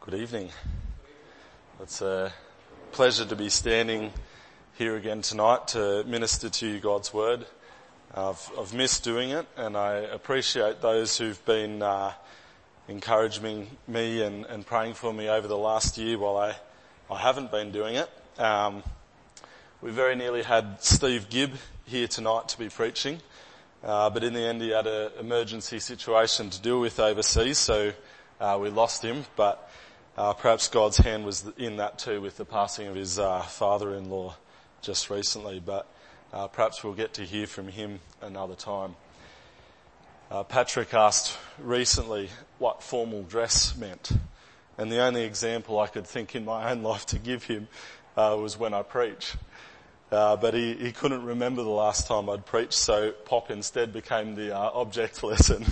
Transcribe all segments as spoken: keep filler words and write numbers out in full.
Good evening. It's a pleasure to be standing here again tonight to minister to you God's Word. I've, I've missed doing it, and I appreciate those who've been uh, encouraging me and, and praying for me over the last year while I, I haven't been doing it. Um, we very nearly had Steve Gibb here tonight to be preaching, uh, but in the end he had an emergency situation to deal with overseas, so uh, we lost him. But Uh, perhaps God's hand was in that too with the passing of his uh, father-in-law just recently, but uh, perhaps we'll get to hear from him another time. Uh, Patrick asked recently what formal dress meant, and the only example I could think in my own life to give him uh, was when I preach. Uh, but he, he couldn't remember the last time I'd preached, so pop instead became the uh, object lesson.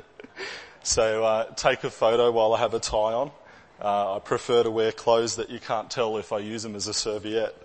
so uh, take a photo while I have a tie on. Uh, I prefer to wear clothes that you can't tell if I use them as a serviette.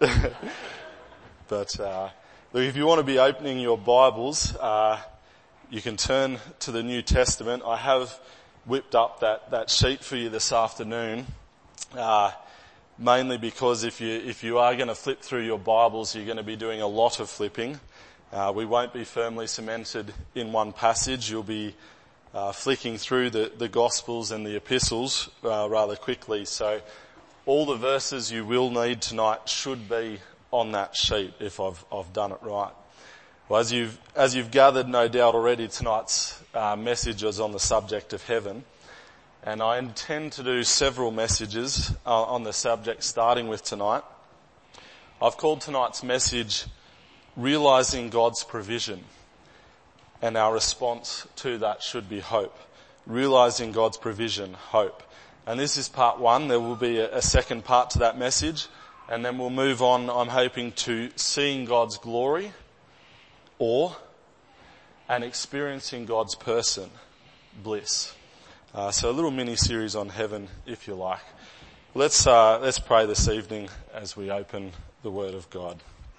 but uh, look, if you want to be opening your Bibles, uh, you can turn to the New Testament. I have whipped up that, that sheet for you this afternoon, uh, mainly because if you if you are going to flip through your Bibles, you're going to be doing a lot of flipping. Uh, we won't be firmly cemented in one passage. You'll be Uh, flicking through the, the Gospels and the Epistles uh, rather quickly. So all the verses you will need tonight should be on that sheet if I've, I've done it right. Well, as you've, as you've gathered no doubt already, tonight's uh, message is on the subject of heaven. And I intend to do several messages uh, on the subject starting with tonight. I've called tonight's message Realising God's Provision. And our response to that should be hope. Realising God's provision, hope. And this is part one. There will be a, a second part to that message. And then we'll move on, I'm hoping, to seeing God's glory, awe, and experiencing God's person, bliss. Uh, so a little mini-series on heaven, if you like. Let's, uh, let's pray this evening as we open the Word of God.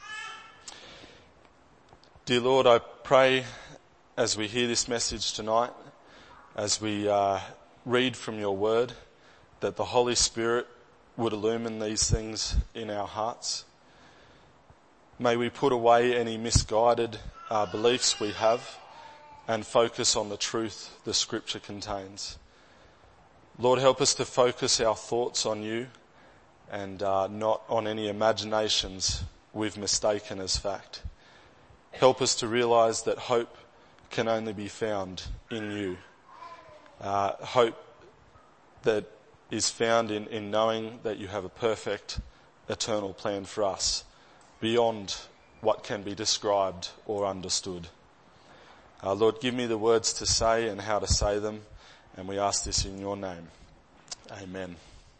Dear Lord, I pray as we hear this message tonight, as we uh, read from your word, that the Holy Spirit would illumine these things in our hearts. May we put away any misguided uh, beliefs we have and focus on the truth the Scripture contains. Lord, help us to focus our thoughts on you and uh, not on any imaginations we've mistaken as fact. Help us to realise that hope can only be found in you. Uh, hope that is found in, in knowing that you have a perfect, eternal plan for us, beyond what can be described or understood. Uh, Lord, give me the words to say and how to say them, and we ask this in your name. Amen.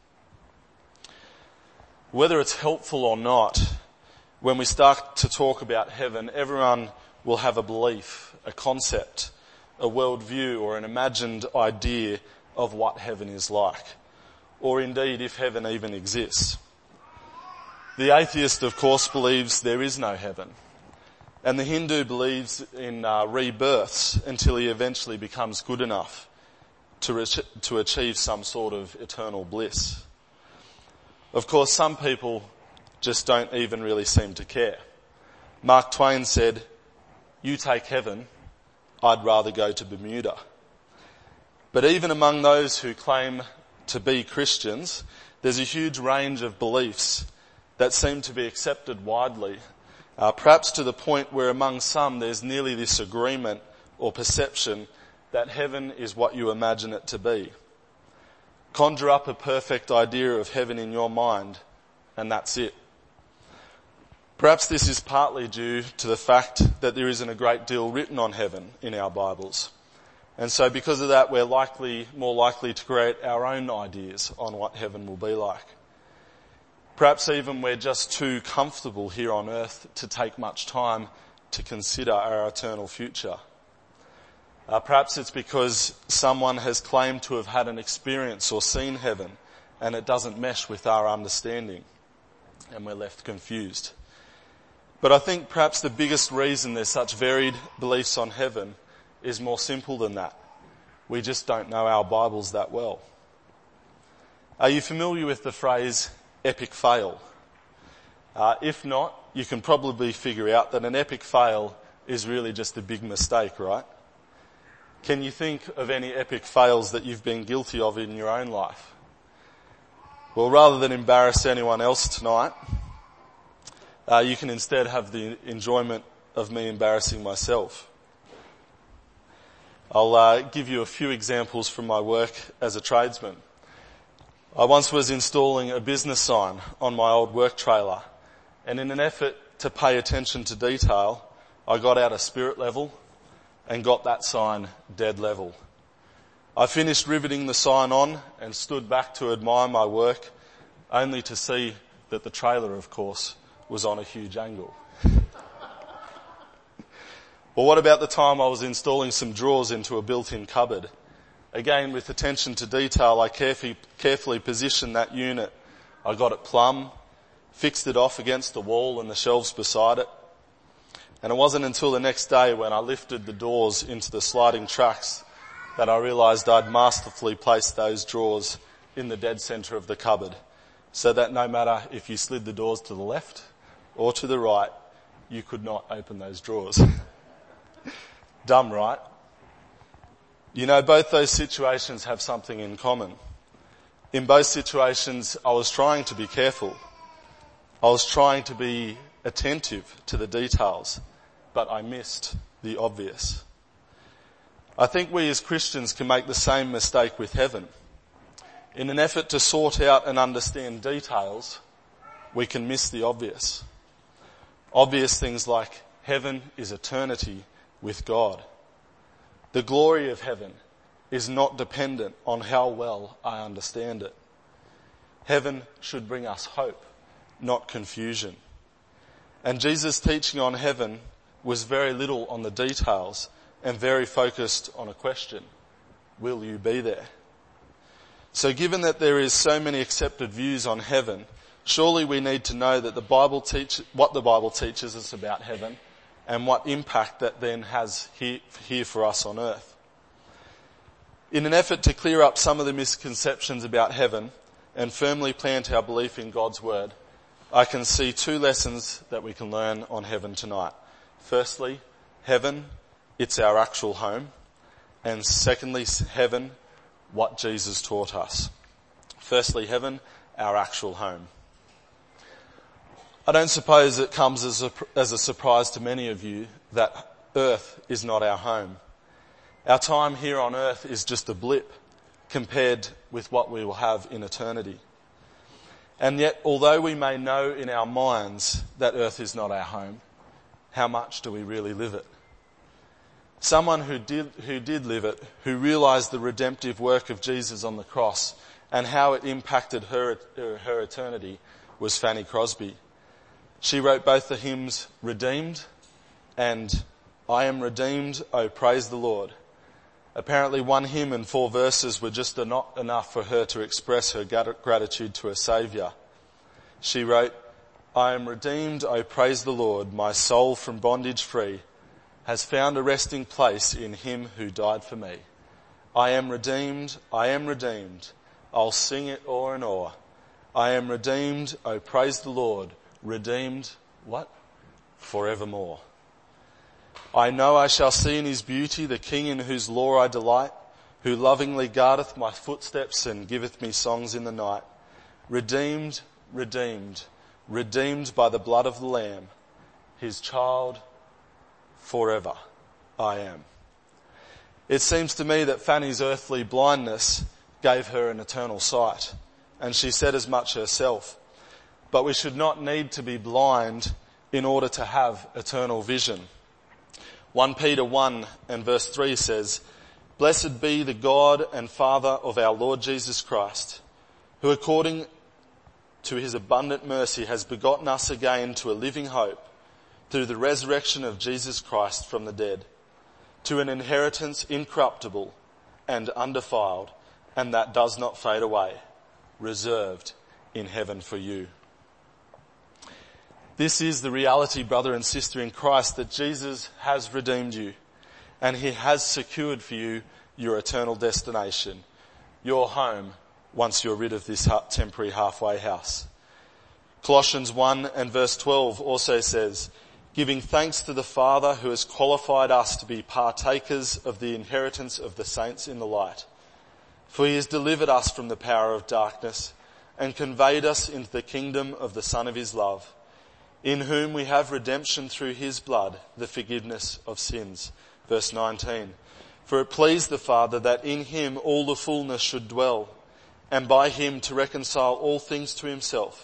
Whether it's helpful or not, when we start to talk about heaven, everyone will have a belief, a concept, a worldview, or an imagined idea of what heaven is like, or indeed if heaven even exists. The atheist, of course, believes there is no heaven, and the Hindu believes in uh, rebirths until he eventually becomes good enough to, re- to achieve some sort of eternal bliss. Of course, some people just don't even really seem to care. Mark Twain said, "You take heaven, I'd rather go to Bermuda." But even among those who claim to be Christians, there's a huge range of beliefs that seem to be accepted widely, uh, perhaps to the point where among some there's nearly this agreement or perception that heaven is what you imagine it to be. Conjure up a perfect idea of heaven in your mind, and that's it. Perhaps this is partly due to the fact that there isn't a great deal written on heaven in our Bibles. And so because of that, we're likely, more likely to create our own ideas on what heaven will be like. Perhaps even we're just too comfortable here on earth to take much time to consider our eternal future. Uh, perhaps it's because someone has claimed to have had an experience or seen heaven and it doesn't mesh with our understanding and we're left confused. But I think perhaps the biggest reason there's such varied beliefs on heaven is more simple than that. We just don't know our Bibles that well. Are you familiar with the phrase epic fail? Uh, if not, you can probably figure out that an epic fail is really just a big mistake, right? Can you think of any epic fails that you've been guilty of in your own life? Well, rather than embarrass anyone else tonight, uh, you can instead have the enjoyment of me embarrassing myself. I'll uh, give you a few examples from my work as a tradesman. I once was installing a business sign on my old work trailer, and in an effort to pay attention to detail, I got out a spirit level and got that sign dead level. I finished riveting the sign on and stood back to admire my work, only to see that the trailer, of course, was on a huge angle. Well, what about the time I was installing some drawers into a built-in cupboard? Again, with attention to detail, I carefully, carefully positioned that unit. I got it plumb, fixed it off against the wall and the shelves beside it. And it wasn't until the next day when I lifted the doors into the sliding tracks that I realised I'd masterfully placed those drawers in the dead centre of the cupboard, so that no matter if you slid the doors to the left or to the right, you could not open those drawers. Dumb, right? You know, both those situations have something in common. In both situations, I was trying to be careful. I was trying to be attentive to the details, but I missed the obvious. I think we as Christians can make the same mistake with heaven. In an effort to sort out and understand details, we can miss the obvious. Obvious things like heaven is eternity with God. The glory of heaven is not dependent on how well I understand it. Heaven should bring us hope, not confusion. And Jesus' teaching on heaven was very little on the details and very focused on a question: will you be there? So given that there is so many accepted views on heaven, surely we need to know that the Bible teach, what the Bible teaches us about heaven and what impact that then has here, here for us on earth. In an effort to clear up some of the misconceptions about heaven and firmly plant our belief in God's word, I can see two lessons that we can learn on heaven tonight. Firstly, heaven, it's our actual home. And secondly, heaven, what Jesus taught us. Firstly, heaven, our actual home. I don't suppose it comes as a, as a surprise to many of you that earth is not our home. Our time here on earth is just a blip compared with what we will have in eternity. And yet, although we may know in our minds that earth is not our home, how much do we really live it? Someone who did, who did live it, who realised the redemptive work of Jesus on the cross and how it impacted her, her eternity, was Fanny Crosby. She wrote both the hymns Redeemed and I Am Redeemed, Oh Praise the Lord. Apparently one hymn and four verses were just not enough for her to express her gratitude to her Saviour. She wrote, I am redeemed, oh praise the Lord, my soul from bondage free, has found a resting place in him who died for me. I am redeemed, I am redeemed, I'll sing it o'er and o'er. I am redeemed, oh praise the Lord, redeemed, what? Forevermore. I know I shall see in his beauty the King in whose law I delight, who lovingly guardeth my footsteps and giveth me songs in the night. Redeemed, redeemed, redeemed by the blood of the Lamb, his child forever I am. It seems to me that Fanny's earthly blindness gave her an eternal sight, and she said as much herself. But we should not need to be blind in order to have eternal vision. First Peter one and verse three says, Blessed be the God and Father of our Lord Jesus Christ, who according to his abundant mercy has begotten us again to a living hope through the resurrection of Jesus Christ from the dead, to an inheritance incorruptible and undefiled, and that does not fade away, reserved in heaven for you. This is the reality, brother and sister in Christ, that Jesus has redeemed you and he has secured for you your eternal destination, your home once you're rid of this temporary halfway house. Colossians one and verse twelve also says, giving thanks to the Father who has qualified us to be partakers of the inheritance of the saints in the light. For he has delivered us from the power of darkness and conveyed us into the kingdom of the Son of his love, in whom we have redemption through his blood, the forgiveness of sins. Verse nineteen. For it pleased the Father that in him all the fullness should dwell, and by him to reconcile all things to himself.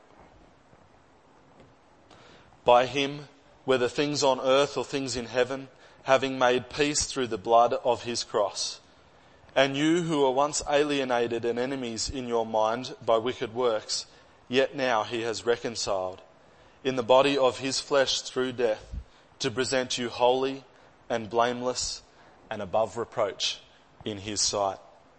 By him, whether things on earth or things in heaven, having made peace through the blood of his cross. And you who were once alienated and enemies in your mind by wicked works, yet now he has reconciled, in the body of his flesh through death, to present you holy and blameless and above reproach in his sight.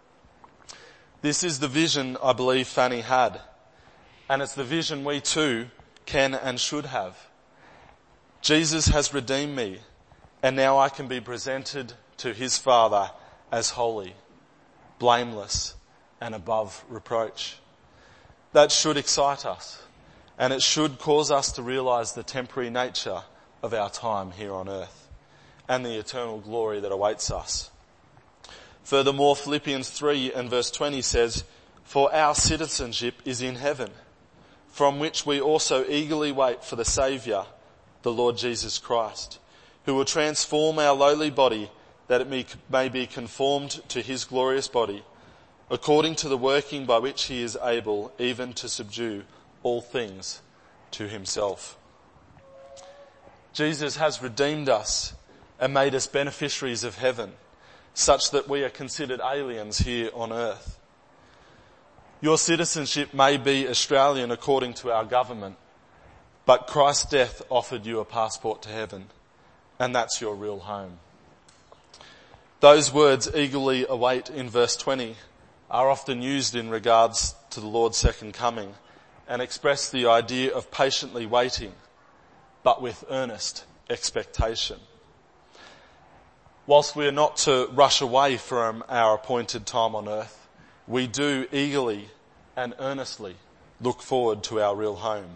This is the vision I believe Fanny had, and it's the vision we too can and should have. Jesus has redeemed me, and now I can be presented to his Father as holy, blameless, and above reproach. That should excite us, and it should cause us to realise the temporary nature of our time here on earth and the eternal glory that awaits us. Furthermore, Philippians three and verse twenty says, for our citizenship is in heaven, from which we also eagerly wait for the Saviour, the Lord Jesus Christ, who will transform our lowly body that it may be conformed to his glorious body, according to the working by which he is able even to subdue all things to himself. Jesus has redeemed us and made us beneficiaries of heaven, such that we are considered aliens here on earth. Your citizenship may be Australian according to our government, but Christ's death offered you a passport to heaven, and that's your real home. Those words, eagerly await in verse twenty, are often used in regards to the Lord's second coming and express the idea of patiently waiting, but with earnest expectation. Whilst we are not to rush away from our appointed time on earth, we do eagerly and earnestly look forward to our real home.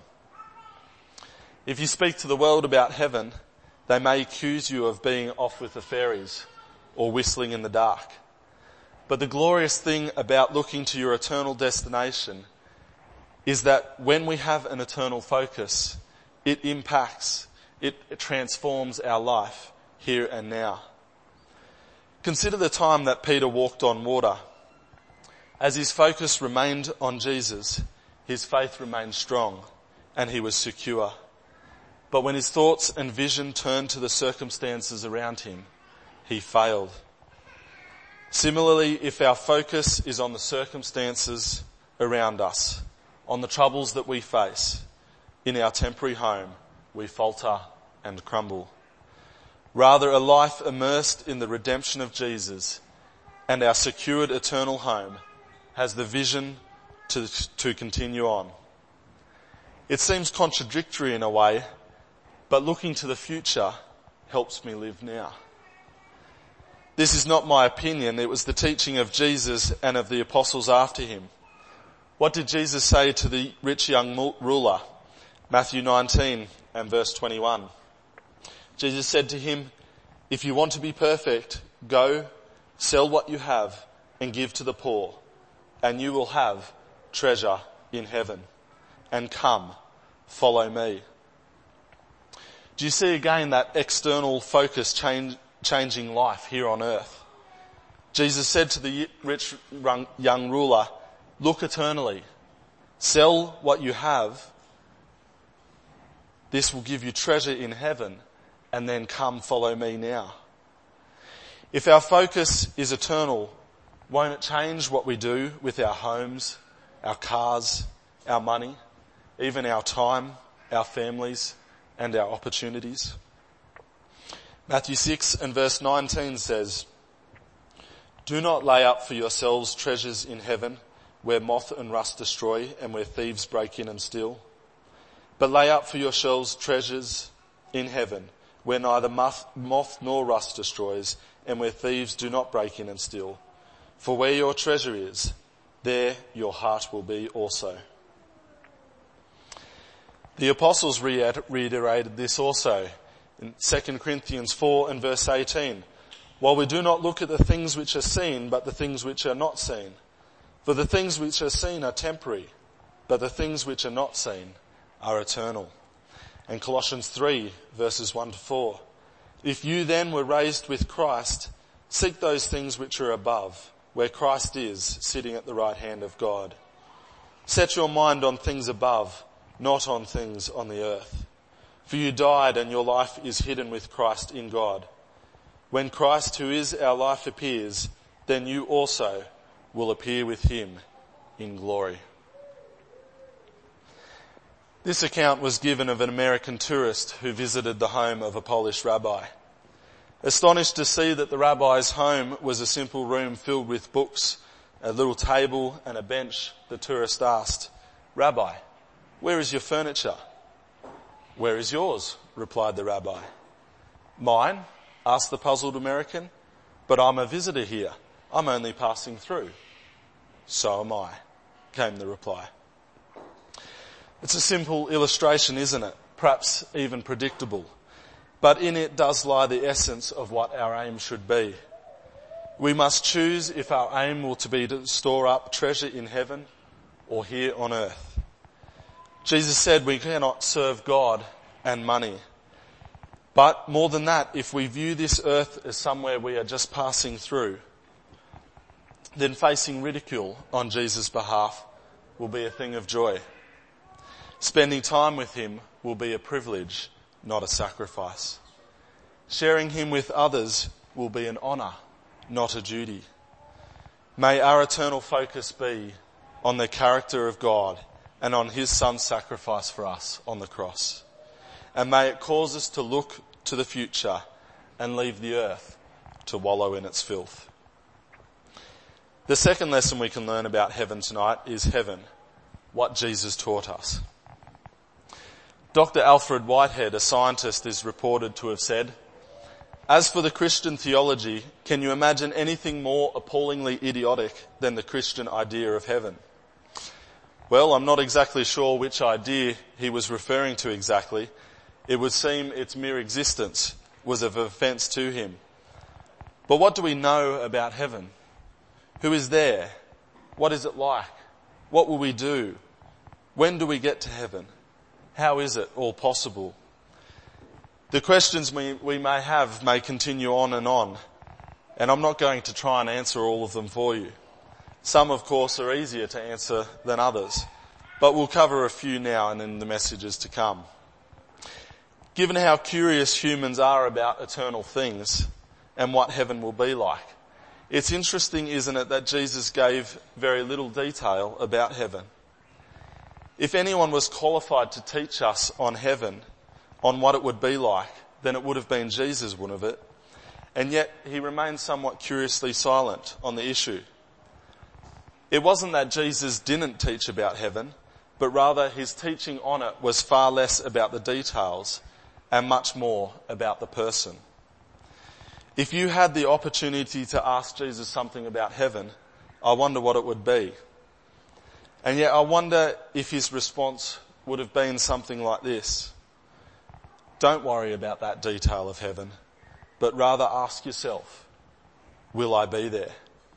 If you speak to the world about heaven, they may accuse you of being off with the fairies or whistling in the dark. But the glorious thing about looking to your eternal destination is that when we have an eternal focus, it impacts, it, it transforms our life here and now. Consider the time that Peter walked on water. As his focus remained on Jesus, his faith remained strong and he was secure. But when his thoughts and vision turned to the circumstances around him, he failed. Similarly, if our focus is on the circumstances around us, on the troubles that we face in our temporary home, we falter and crumble. Rather, a life immersed in the redemption of Jesus and our secured eternal home has the vision to, to continue on. It seems contradictory in a way, but looking to the future helps me live now. This is not my opinion. It was the teaching of Jesus and of the apostles after him. What did Jesus say to the rich young ruler? Matthew nineteen and verse twenty-one. Jesus said to him, if you want to be perfect, go, sell what you have and give to the poor, and you will have treasure in heaven. And come, follow me. Do you see again that external focus change, changing life here on earth? Jesus said to the rich young ruler, look eternally, sell what you have. This will give you treasure in heaven, and then come follow me now. If our focus is eternal, won't it change what we do with our homes, our cars, our money, even our time, our families, and our opportunities? Matthew six and verse nineteen says, do not lay up for yourselves treasures in heaven, where moth and rust destroy and where thieves break in and steal. But lay up for yourselves treasures in heaven, where neither moth, moth nor rust destroys and where thieves do not break in and steal. For where your treasure is, there your heart will be also. The apostles reiterated this also in Second Corinthians four and verse eighteen. While we do not look at the things which are seen, but the things which are not seen. For the things which are seen are temporary, but the things which are not seen are eternal. And Colossians three verses one to four. If you then were raised with Christ, seek those things which are above, where Christ is, sitting at the right hand of God. Set your mind on things above, not on things on the earth. For you died, and your life is hidden with Christ in God. When Christ, who is our life, appears, then you also will appear with him in glory. This account was given of an American tourist who visited the home of a Polish rabbi. Astonished to see that the rabbi's home was a simple room filled with books, a little table and a bench, the tourist asked, "Rabbi, where is your furniture?" "Where is yours?" replied the rabbi. "Mine?" asked the puzzled American. "But I'm a visitor here. I'm only passing through." "So am I," came the reply. It's a simple illustration, isn't it? Perhaps even predictable. But in it does lie the essence of what our aim should be. We must choose if our aim will to be to store up treasure in heaven or here on earth. Jesus said we cannot serve God and money. But more than that, if we view this earth as somewhere we are just passing through, then facing ridicule on Jesus' behalf will be a thing of joy. Spending time with him will be a privilege, not a sacrifice. Sharing him with others will be an honour, not a duty. May our eternal focus be on the character of God and on his son's sacrifice for us on the cross. And may it cause us to look to the future and leave the earth to wallow in its filth. The second lesson we can learn about heaven tonight is heaven, what Jesus taught us. Doctor Alfred Whitehead, a scientist, is reported to have said, "As for the Christian theology, can you imagine anything more appallingly idiotic than the Christian idea of heaven?" Well, I'm not exactly sure which idea he was referring to exactly. It would seem its mere existence was of offence to him. But what do we know about heaven? Who is there? What is it like? What will we do? When do we get to heaven? How is it all possible? The questions we, we may have may continue on and on, and I'm not going to try and answer all of them for you. Some, of course, are easier to answer than others, but we'll cover a few now and in the messages to come. Given how curious humans are about eternal things and what heaven will be like, it's interesting, isn't it, that Jesus gave very little detail about heaven. If anyone was qualified to teach us on heaven, on what it would be like, then it would have been Jesus, wouldn't it? And yet he remained somewhat curiously silent on the issue. It wasn't that Jesus didn't teach about heaven, but rather his teaching on it was far less about the details and much more about the person. If you had the opportunity to ask Jesus something about heaven, I wonder what it would be. And yet I wonder if his response would have been something like this: don't worry about that detail of heaven, but rather ask yourself, will I be there?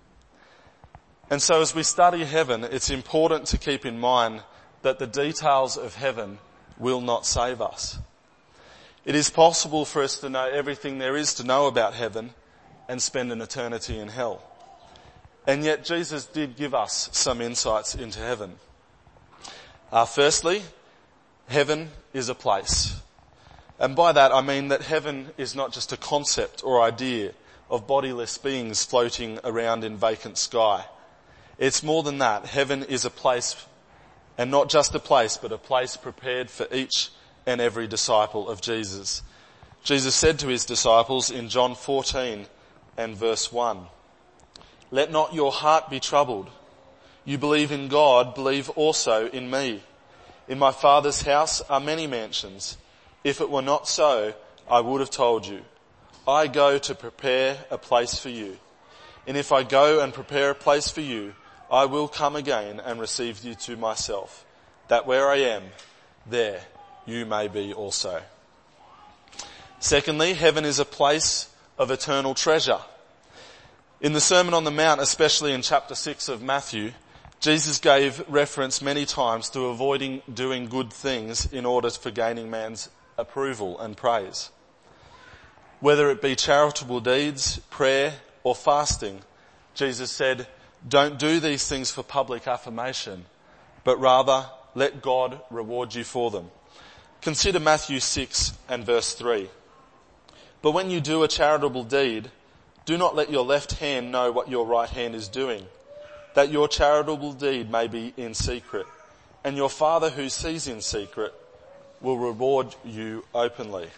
And so as we study heaven, it's important to keep in mind that the details of heaven will not save us. It is possible for us to know everything there is to know about heaven and spend an eternity in hell. And yet Jesus did give us some insights into heaven. Uh, firstly, heaven is a place. And by that I mean that heaven is not just a concept or idea of bodiless beings floating around in vacant sky. It's more than that. Heaven is a place, and not just a place, but a place prepared for each and every disciple of Jesus. Jesus said to his disciples in John fourteen and verse one, "Let not your heart be troubled. You believe in God, believe also in me. In my Father's house are many mansions. If it were not so, I would have told you. I go to prepare a place for you. And if I go and prepare a place for you, I will come again and receive you to myself, that where I am, there you may be also. Secondly, heaven is a place of eternal treasure. In the Sermon on the Mount, especially in chapter six of Matthew, Jesus gave reference many times to avoiding doing good things in order for gaining man's approval and praise. Whether it be charitable deeds, prayer, or fasting, Jesus said, don't do these things for public affirmation, but rather let God reward you for them. Consider Matthew six and verse three. But when you do a charitable deed, do not let your left hand know what your right hand is doing, that your charitable deed may be in secret, and your Father who sees in secret will reward you openly.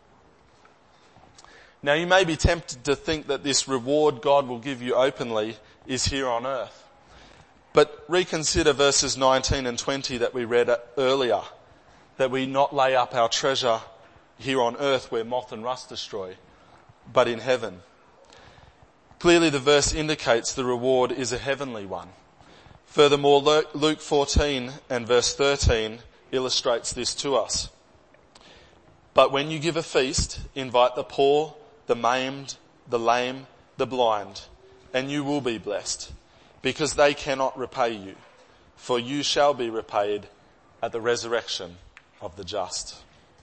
Now you may be tempted to think that this reward God will give you openly is here on earth. But reconsider verses nineteen and twenty that we read earlier, that we not lay up our treasure here on earth where moth and rust destroy, but in heaven. Clearly the verse indicates the reward is a heavenly one. Furthermore, Luke fourteen and verse thirteen illustrates this to us. But when you give a feast, invite the poor, the maimed, the lame, the blind, and you will be blessed, because they cannot repay you, for you shall be repaid at the resurrection of the just.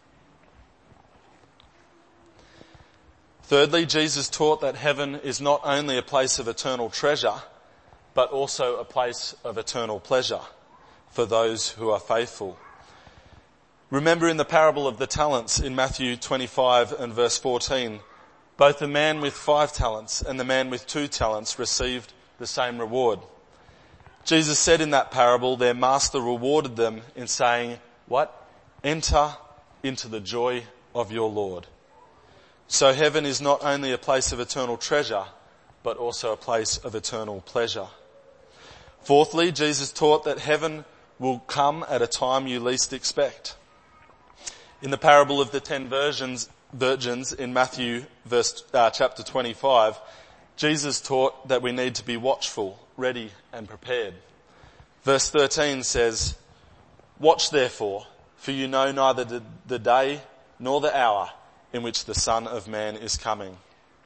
Thirdly, Jesus taught that heaven is not only a place of eternal treasure, but also a place of eternal pleasure for those who are faithful. Remember in the parable of the talents in Matthew twenty-five and verse fourteen, both the man with five talents and the man with two talents received the same reward. Jesus said in that parable, their master rewarded them in saying, what? Enter into the joy of your Lord. So heaven is not only a place of eternal treasure, but also a place of eternal pleasure. Fourthly, Jesus taught that heaven will come at a time you least expect. In the parable of the ten virgins, virgins in Matthew verse, uh, chapter twenty-five, Jesus taught that we need to be watchful, ready and prepared. Verse thirteen says, watch therefore, for you know neither the, the day nor the hour in which the Son of Man is coming.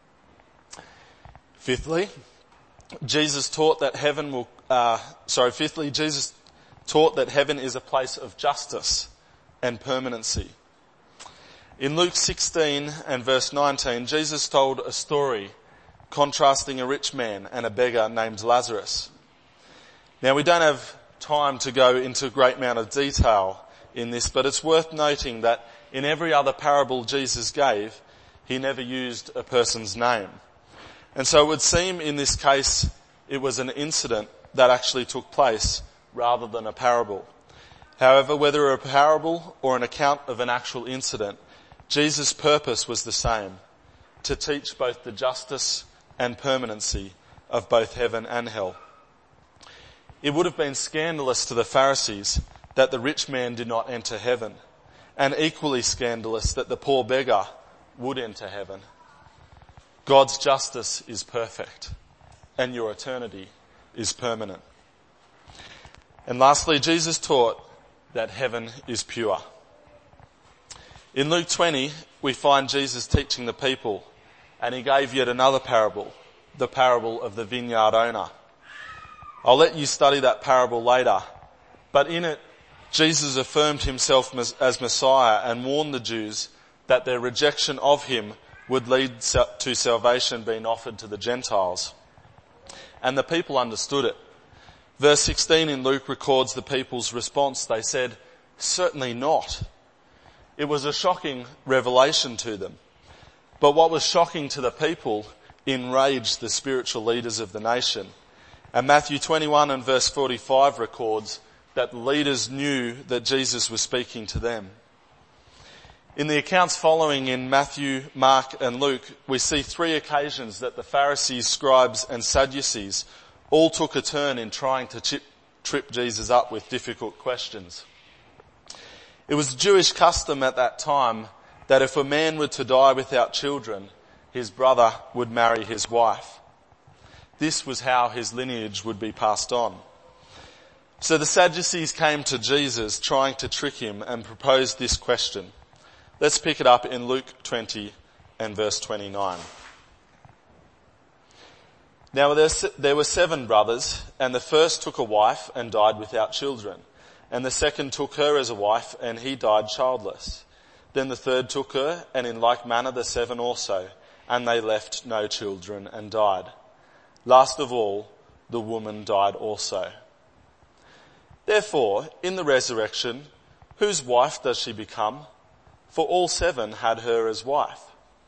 Fifthly, Jesus taught that heaven will, uh, sorry, fifthly, Jesus taught that heaven is a place of justice and permanency. In Luke sixteen and verse nineteen, Jesus told a story contrasting a rich man and a beggar named Lazarus. Now we don't have time to go into a great amount of detail in this, but it's worth noting that in every other parable Jesus gave, he never used a person's name. And so it would seem in this case it was an incident that actually took place rather than a parable. However, whether a parable or an account of an actual incident, Jesus' purpose was the same, to teach both the justice and permanency of both heaven and hell. It would have been scandalous to the Pharisees that the rich man did not enter heaven, and equally scandalous that the poor beggar would enter heaven. God's justice is perfect, and your eternity is permanent. And lastly, Jesus taught that heaven is pure. In Luke twenty, we find Jesus teaching the people, and he gave yet another parable, the parable of the vineyard owner. I'll let you study that parable later, but in it, Jesus affirmed himself as Messiah and warned the Jews that their rejection of him would lead to salvation being offered to the Gentiles. And the people understood it. Verse sixteen in Luke records the people's response. They said, "Certainly not." It was a shocking revelation to them. But what was shocking to the people enraged the spiritual leaders of the nation. And Matthew twenty-one and verse forty-five records that the leaders knew that Jesus was speaking to them. In the accounts following in Matthew, Mark and Luke, we see three occasions that the Pharisees, scribes and Sadducees all took a turn in trying to chip, trip Jesus up with difficult questions. It was a Jewish custom at that time that if a man were to die without children, his brother would marry his wife. this was how his lineage would be passed on. So the Sadducees came to Jesus trying to trick him and proposed this question. Let's pick it up in Luke twenty and verse twenty-nine. Now there were seven brothers, and the first took a wife and died without children. And the second took her as a wife, and he died childless. Then the third took her, and in like manner the seven also, and they left no children and died. Last of all, the woman died also. Therefore, in the resurrection, whose wife does she become? For all seven had her as wife.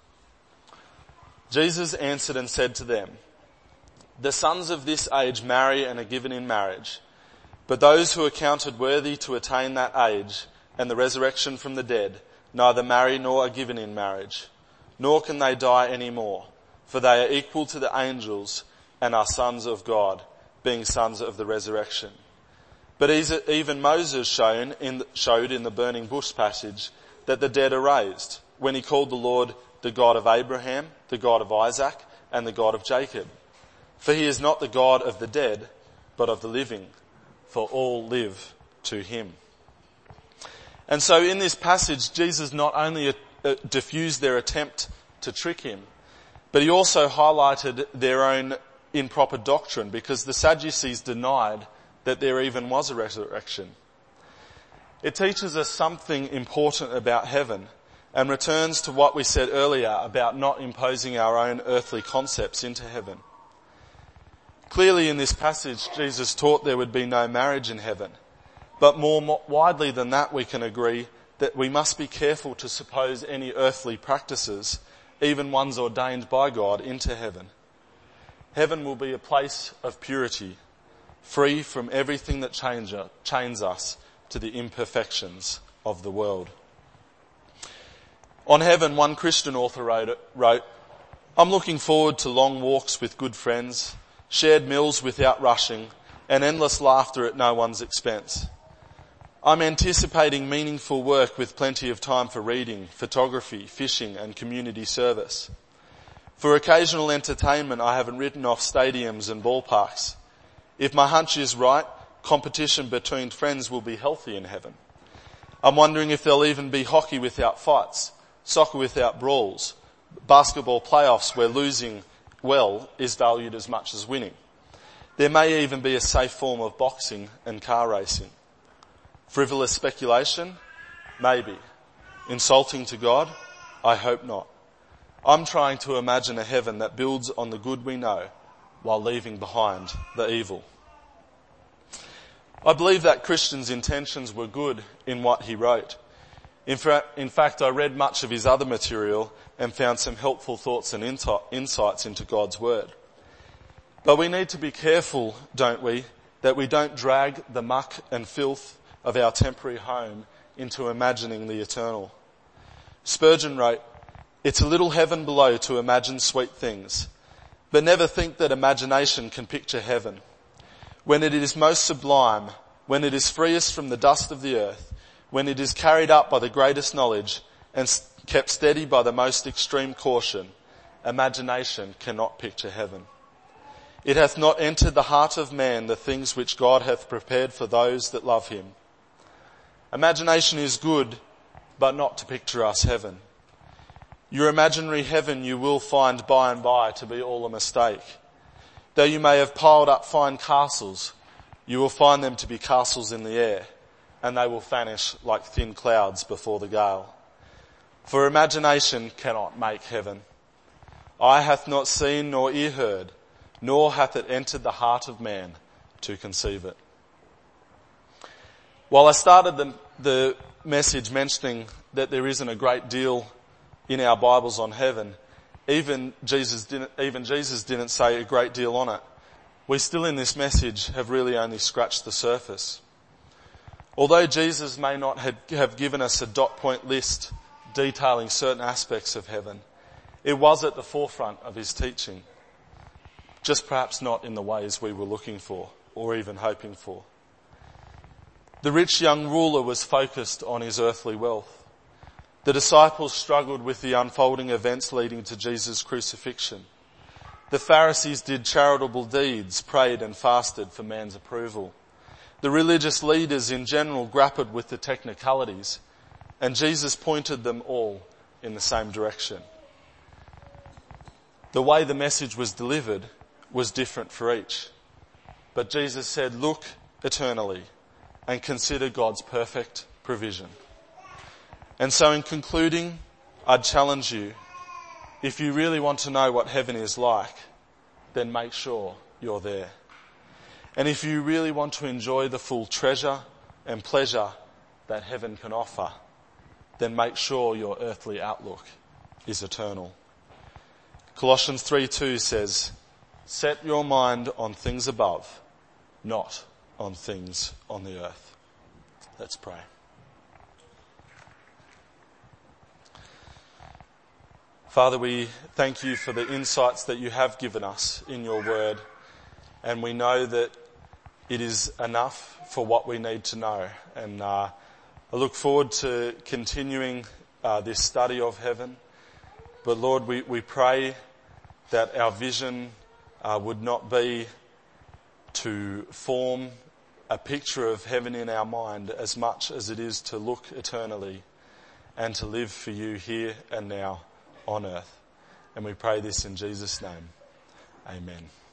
Jesus answered and said to them, the sons of this age marry and are given in marriage, but those who are counted worthy to attain that age and the resurrection from the dead neither marry nor are given in marriage, nor can they die any more, for they are equal to the angels and are sons of God, being sons of the resurrection. But even Moses shown in, showed in the burning bush passage that the dead are raised, when he called the Lord the God of Abraham, the God of Isaac, and the God of Jacob. For he is not the God of the dead, but of the living, for all live to him. And so in this passage, Jesus not only diffused their attempt to trick him, but he also highlighted their own improper doctrine, because the Sadducees denied that there even was a resurrection. It teaches us something important about heaven and returns to what we said earlier about not imposing our own earthly concepts into heaven. Clearly in this passage, Jesus taught there would be no marriage in heaven. But more widely than that, we can agree that we must be careful to suppose any earthly practices, even ones ordained by God, into heaven. Heaven will be a place of purity, free from everything that change, chains us to the imperfections of the world. On heaven, one Christian author wrote, wrote, I'm looking forward to long walks with good friends, shared meals without rushing, and endless laughter at no one's expense. I'm anticipating meaningful work with plenty of time for reading, photography, fishing, and community service. For occasional entertainment, I haven't written off stadiums and ballparks. If my hunch is right, competition between friends will be healthy in heaven. I'm wondering if there'll even be hockey without fights, soccer without brawls, basketball playoffs where losing well is valued as much as winning. There may even be a safe form of boxing and car racing. Frivolous speculation? Maybe. Insulting to God? I hope not. I'm trying to imagine a heaven that builds on the good we know while leaving behind the evil. I believe that Christian's intentions were good in what he wrote. In, fra- in fact, I read much of his other material and found some helpful thoughts and inti- insights into God's word. But we need to be careful, don't we, that we don't drag the muck and filth of our temporary home into imagining the eternal. Spurgeon wrote, it's a little heaven below to imagine sweet things, but never think that imagination can picture heaven. When it is most sublime, when it is freest from the dust of the earth, when it is carried up by the greatest knowledge and kept steady by the most extreme caution, imagination cannot picture heaven. It hath not entered the heart of man the things which God hath prepared for those that love him. Imagination is good, but not to picture us heaven. Your imaginary heaven you will find by and by to be all a mistake. Though you may have piled up fine castles, you will find them to be castles in the air, and they will vanish like thin clouds before the gale. For imagination cannot make heaven. Eye hath not seen nor ear heard, nor hath it entered the heart of man to conceive it. While I started the, the message mentioning that there isn't a great deal in our Bibles on heaven, even Jesus didn't, even Jesus didn't say a great deal on it. We still in this message have really only scratched the surface. Although Jesus may not have given us a dot point list detailing certain aspects of heaven, it was at the forefront of his teaching. Just perhaps not in the ways we were looking for or even hoping for. The rich young ruler was focused on his earthly wealth. The disciples struggled with the unfolding events leading to Jesus' crucifixion. The Pharisees did charitable deeds, prayed and fasted for man's approval. The religious leaders in general grappled with the technicalities, and Jesus pointed them all in the same direction. The way the message was delivered was different for each. But Jesus said, look eternally and consider God's perfect provision. And so in concluding, I'd challenge you, if you really want to know what heaven is like, then make sure you're there. And if you really want to enjoy the full treasure and pleasure that heaven can offer, then make sure your earthly outlook is eternal. Colossians three two says, set your mind on things above, not on things on the earth. Let's pray. Father, we thank you for the insights that you have given us in your word, and we know that it is enough for what we need to know. And uh, I look forward to continuing uh, this study of heaven. But Lord, we, we pray that our vision uh, would not be to form a picture of heaven in our mind as much as it is to look eternally and to live for you here and now on earth. And we pray this in Jesus' name. Amen.